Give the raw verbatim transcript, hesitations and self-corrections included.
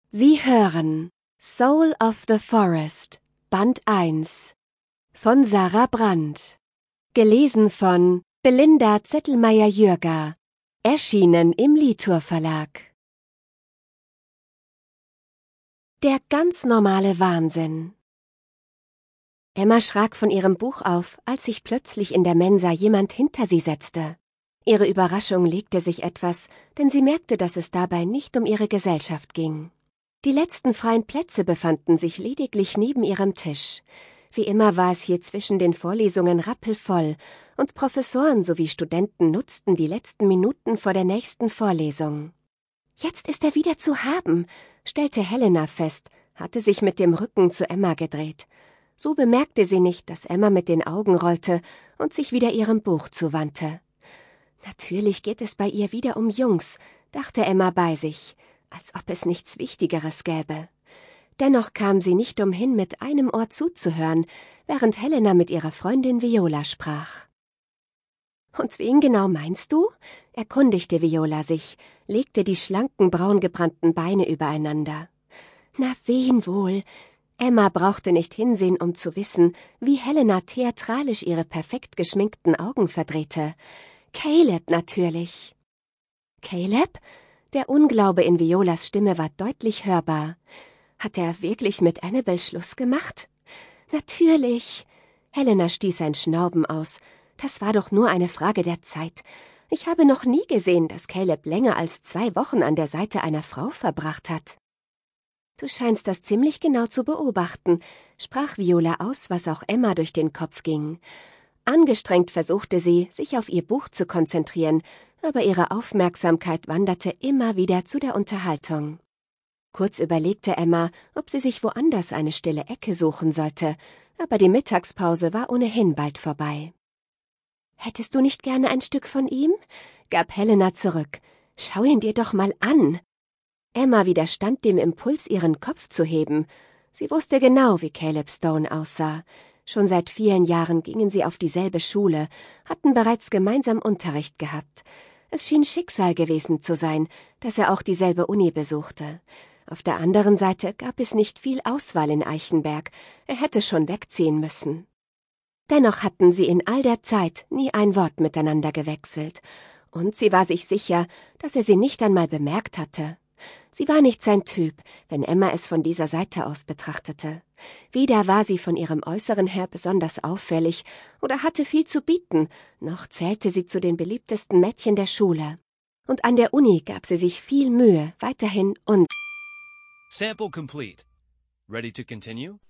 Sie hören Soul of the Forest, Band eins von Sarah Brandt. Gelesen von Belinda Zettelmeier-Jürger. Erschienen im Litur Verlag. Der ganz normale Wahnsinn. Emma schrak von ihrem Buch auf, als sich plötzlich in der Mensa jemand hinter sie setzte. Ihre Überraschung legte sich etwas, denn sie merkte, dass es dabei nicht um ihre Gesellschaft ging. Die letzten freien Plätze befanden sich lediglich neben ihrem Tisch. Wie immer war es hier zwischen den Vorlesungen rappelvoll, und Professoren sowie Studenten nutzten die letzten Minuten vor der nächsten Vorlesung. »Jetzt ist er wieder zu haben«, stellte Helena fest, hatte sich mit dem Rücken zu Emma gedreht. So bemerkte sie nicht, dass Emma mit den Augen rollte und sich wieder ihrem Buch zuwandte. Natürlich geht es bei ihr wieder um Jungs, dachte Emma bei sich, als ob es nichts Wichtigeres gäbe. Dennoch kam sie nicht umhin, mit einem Ohr zuzuhören, während Helena mit ihrer Freundin Viola sprach. »Und wen genau meinst du?« erkundigte Viola sich, legte die schlanken, braungebrannten Beine übereinander. »Na, wen wohl?« Emma brauchte nicht hinsehen, um zu wissen, wie Helena theatralisch ihre perfekt geschminkten Augen verdrehte. »Caleb natürlich.« »Caleb?« Der Unglaube in Violas Stimme war deutlich hörbar. »Hat er wirklich mit Annabel Schluss gemacht?« »Natürlich!« Helena stieß ein Schnauben aus. »Das war doch nur eine Frage der Zeit. Ich habe noch nie gesehen, dass Caleb länger als zwei Wochen an der Seite einer Frau verbracht hat.« »Du scheinst das ziemlich genau zu beobachten«, sprach Viola aus, was auch Emma durch den Kopf ging. Angestrengt versuchte sie, sich auf ihr Buch zu konzentrieren, aber ihre Aufmerksamkeit wanderte immer wieder zu der Unterhaltung. Kurz überlegte Emma, ob sie sich woanders eine stille Ecke suchen sollte, aber die Mittagspause war ohnehin bald vorbei. »Hättest du nicht gerne ein Stück von ihm?« gab Helena zurück. »Schau ihn dir doch mal an!« Emma widerstand dem Impuls, ihren Kopf zu heben. Sie wusste genau, wie Caleb Stone aussah. Schon seit vielen Jahren gingen sie auf dieselbe Schule, hatten bereits gemeinsam Unterricht gehabt. Es schien Schicksal gewesen zu sein, dass er auch dieselbe Uni besuchte. Auf der anderen Seite gab es nicht viel Auswahl in Eichenberg. Er hätte schon wegziehen müssen. Dennoch hatten sie in all der Zeit nie ein Wort miteinander gewechselt. Und sie war sich sicher, dass er sie nicht einmal bemerkt hatte. Sie war nicht sein Typ, wenn Emma es von dieser Seite aus betrachtete. Weder war sie von ihrem Äußeren her besonders auffällig oder hatte viel zu bieten, noch zählte sie zu den beliebtesten Mädchen der Schule. Und an der Uni gab sie sich viel Mühe, weiterhin und... Sample complete. Ready to continue?